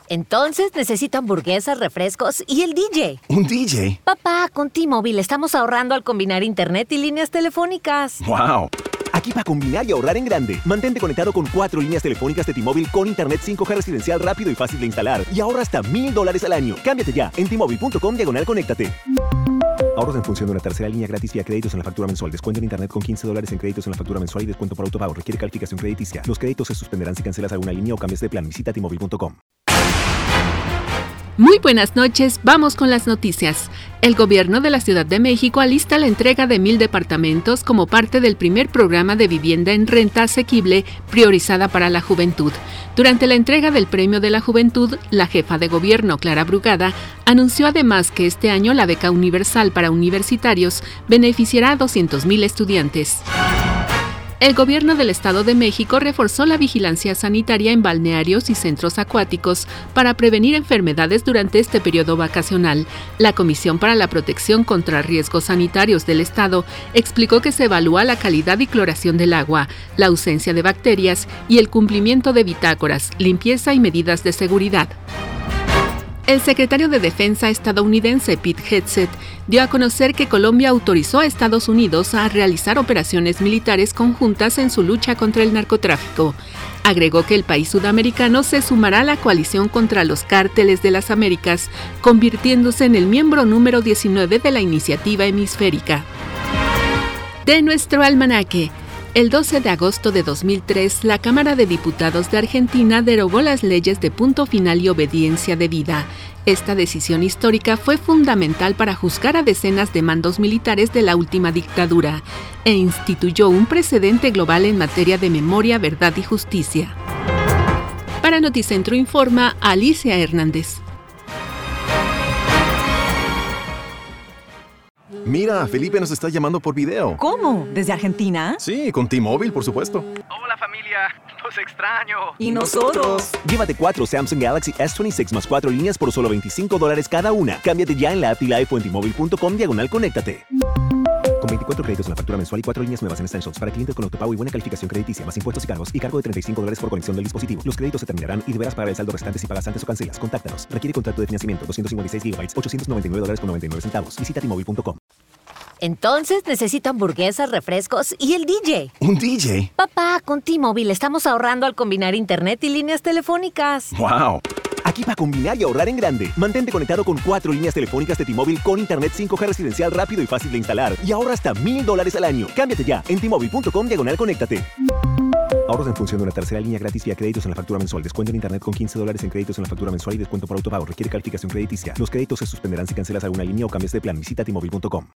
Entonces necesito hamburguesas, refrescos y el DJ. ¿Un DJ? Papá, con T-Mobile estamos ahorrando al combinar internet y líneas telefónicas. ¡Wow! Aquí para combinar y ahorrar en grande. Mantente conectado con 4 líneas telefónicas de T-Mobile con internet 5G residencial rápido y fácil de instalar. Y ahorra hasta $1,000 al año. Cámbiate ya en T-Mobile.com/conéctate. Ahorros en función de una tercera línea gratis vía créditos en la factura mensual. Descuento en internet con $15 en créditos en la factura mensual y descuento por autopago. Requiere calificación crediticia. Los créditos se suspenderán si cancelas alguna línea o cambias de plan. Visita T-Mobile.com. Muy buenas noches, vamos con las noticias. El gobierno de la Ciudad de México alista la entrega de 1,000 departamentos como parte del primer programa de vivienda en renta asequible priorizada para la juventud. Durante la entrega del Premio de la Juventud, la jefa de gobierno, Clara Brugada, anunció además que este año la beca universal para universitarios beneficiará a 200,000 estudiantes. El gobierno del Estado de México reforzó la vigilancia sanitaria en balnearios y centros acuáticos para prevenir enfermedades durante este periodo vacacional. La Comisión para la Protección contra Riesgos Sanitarios del Estado explicó que se evalúa la calidad y cloración del agua, la ausencia de bacterias y el cumplimiento de bitácoras, limpieza y medidas de seguridad. El secretario de Defensa estadounidense Pete Hegseth dio a conocer que Colombia autorizó a Estados Unidos a realizar operaciones militares conjuntas en su lucha contra el narcotráfico. Agregó que el país sudamericano se sumará a la coalición contra los cárteles de las Américas, convirtiéndose en el miembro número 19 de la iniciativa hemisférica. De nuestro almanaque. El 12 de agosto de 2003, la Cámara de Diputados de Argentina derogó las leyes de punto final y obediencia debida. Esta decisión histórica fue fundamental para juzgar a decenas de mandos militares de la última dictadura e instituyó un precedente global en materia de memoria, verdad y justicia. Para Noticentro informa Alicia Hernández. Mira, Felipe nos está llamando por video. ¿Cómo? ¿Desde Argentina? Sí, con T-Mobile, por supuesto. Hola familia, los extraño. ¿Y nosotros? Llévate 4 Samsung Galaxy S26 más 4 líneas por solo $25 cada una. Cámbiate ya en la app T-Life o en T-Mobile.com/conéctate. Con 24 créditos en la factura mensual y 4 líneas nuevas en Essentials para clientes con autopago y buena calificación crediticia, más impuestos y cargos y cargo de $35 por conexión del dispositivo. Los créditos se terminarán y deberás pagar el saldo restante si pagas antes o cancelas. Contáctanos. Requiere contrato de financiamiento. 256 GB, $899.99. Visita T-Mobile.com. Entonces necesito hamburguesas, refrescos y el DJ. ¿Un DJ? Papá, con T-Mobile estamos ahorrando al combinar internet y líneas telefónicas. ¡Wow! Aquí para combinar y ahorrar en grande. Mantente conectado con 4 líneas telefónicas de T-Mobile con internet 5G residencial rápido y fácil de instalar. Y ahorra hasta $1,000 al año. Cámbiate ya en T-Mobile.com/conéctate. Ahorros en función de una tercera línea gratis vía créditos en la factura mensual. Descuento en internet con $15 en créditos en la factura mensual y descuento por autopago. Requiere calificación crediticia. Los créditos se suspenderán si cancelas alguna línea o cambias de plan. Visita T-Mobile.com.